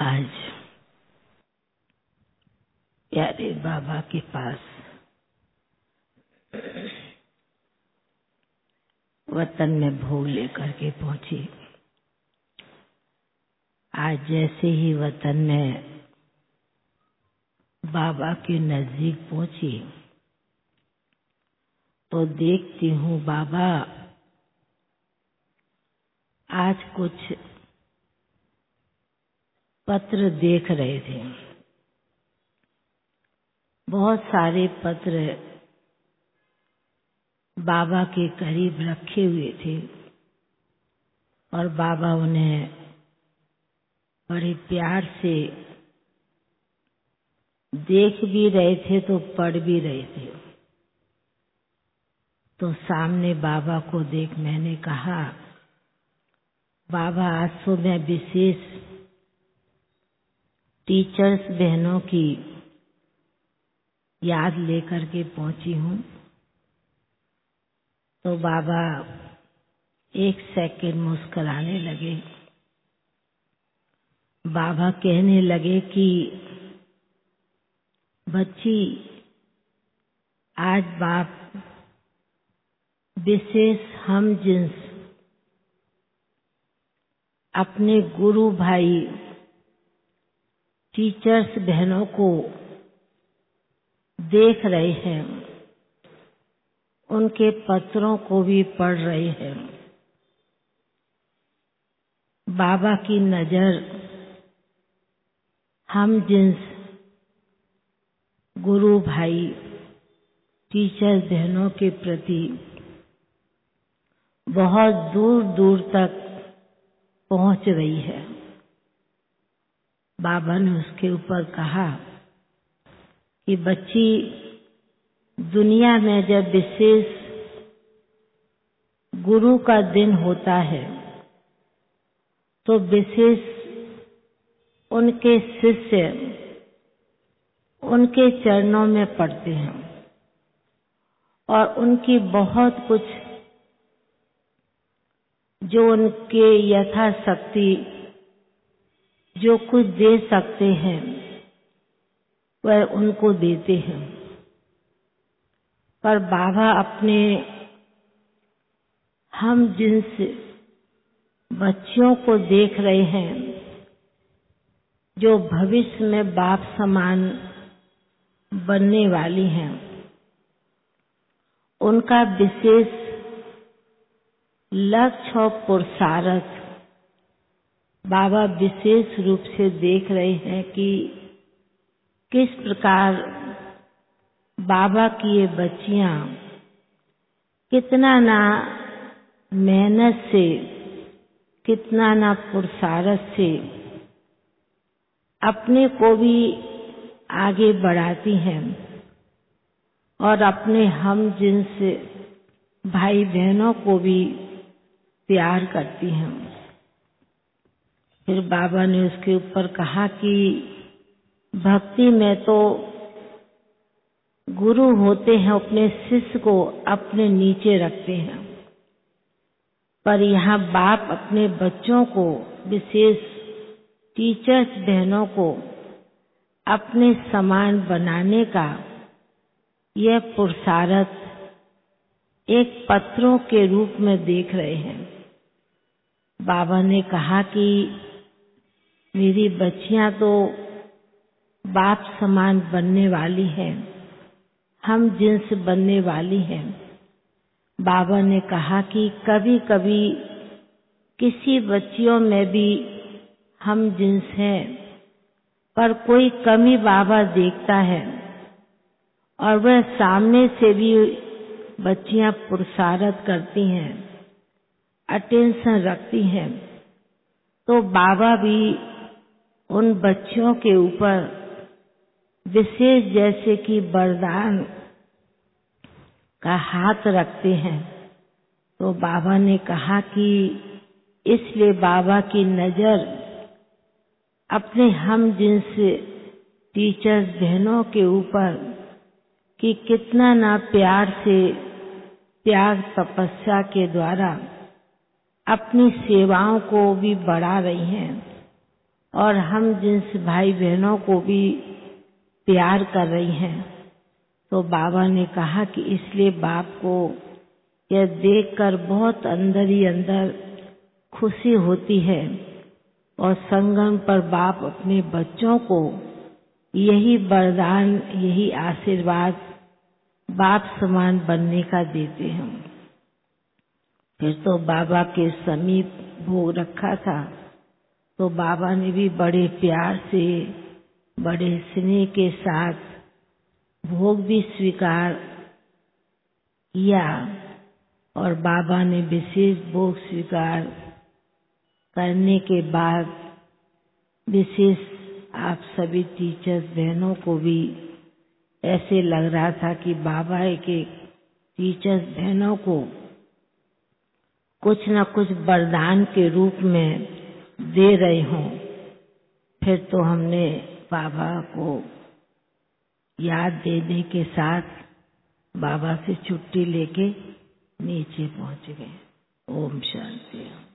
आज प्यारे बाबा के पास वतन में भोग लेकर के पहुंची। आज जैसे ही वतन में बाबा के नजदीक पहुंची तो देखती हूँ बाबा आज कुछ पत्र देख रहे थे। बहुत सारे पत्र बाबा के करीब रखे हुए थे और बाबा उन्हें बड़े प्यार से देख भी रहे थे तो पढ़ भी रहे थे। तो सामने बाबा को देख मैंने कहा, बाबा आज तो मैं विशेष टीचर्स बहनों की याद लेकर के पहुंची हूँ। तो बाबा एक सेकंड मुस्कुराने लगे। बाबा कहने लगे कि बच्ची आज बाप विशेष हम जिन्स अपने गुरु भाई टीचर्स बहनों को देख रहे हैं, उनके पत्रों को भी पढ़ रहे हैं। बाबा की नजर हम जिन्स गुरु भाई टीचर्स बहनों के प्रति बहुत दूर दूर तक पहुंच रही है। बाबा ने उसके ऊपर कहा कि बच्ची दुनिया में जब विशेष गुरु का दिन होता है तो विशेष उनके शिष्य उनके चरणों में पड़ते हैं और उनकी बहुत कुछ जो उनके यथाशक्ति जो कुछ दे सकते हैं वह उनको देते हैं। पर बाबा अपने हम जिन्स बच्चियों को देख रहे हैं जो भविष्य में बाप समान बनने वाली हैं। उनका विशेष लक्ष्य और पुरुषार्थ बाबा विशेष रूप से देख रहे हैं कि किस प्रकार बाबा की ये बच्चियां कितना ना मेहनत से कितना ना पुरुषार्थ से अपने को भी आगे बढ़ाती हैं और अपने हम जिनसे भाई बहनों को भी प्यार करती हैं। फिर बाबा ने उसके ऊपर कहा कि भक्ति में तो गुरु होते हैं अपने शिष्य को अपने नीचे रखते हैं, पर यहाँ बाप अपने बच्चों को विशेष टीचर्स बहनों को अपने समान बनाने का यह पुरुषार्थ एक पत्रों के रूप में देख रहे हैं। बाबा ने कहा कि मेरी बच्चियां तो बाप समान बनने वाली हैं, हम जिन्स बनने वाली हैं। बाबा ने कहा कि कभी कभी किसी बच्चियों में भी हम जिन्स हैं, पर कोई कमी बाबा देखता है और वह सामने से भी बच्चियां पुरुषार्थ करती हैं, अटेंशन रखती हैं, तो बाबा भी उन बच्चियों के ऊपर विशेष जैसे कि वरदान का हाथ रखते हैं। तो बाबा ने कहा कि इसलिए बाबा की नजर अपने हम जिनसे टीचर्स बहनों के ऊपर कि कितना ना प्यार से त्याग तपस्या के द्वारा अपनी सेवाओं को भी बढ़ा रही हैं और हम जिनसे भाई बहनों को भी प्यार कर रही हैं, तो बाबा ने कहा कि इसलिए बाप को यह देखकर बहुत अंदर ही अंदर खुशी होती है और संगम पर बाप अपने बच्चों को यही वरदान, यही आशीर्वाद बाप समान बनने का देते हैं। फिर तो बाबा के समीप भोग रखा था, तो बाबा ने भी बड़े प्यार से, बड़े स्नेह के साथ भोग भी स्वीकार किया और बाबा ने विशेष भोग स्वीकार करने के बाद विशेष आप सभी टीचर्स बहनों को भी ऐसे लग रहा था कि बाबा के टीचर्स बहनों को कुछ न कुछ वरदान के रूप में दे रहे हों। फिर तो हमने बाबा को याद देने के साथ बाबा से छुट्टी लेके नीचे पहुंच गए। ओम शांति।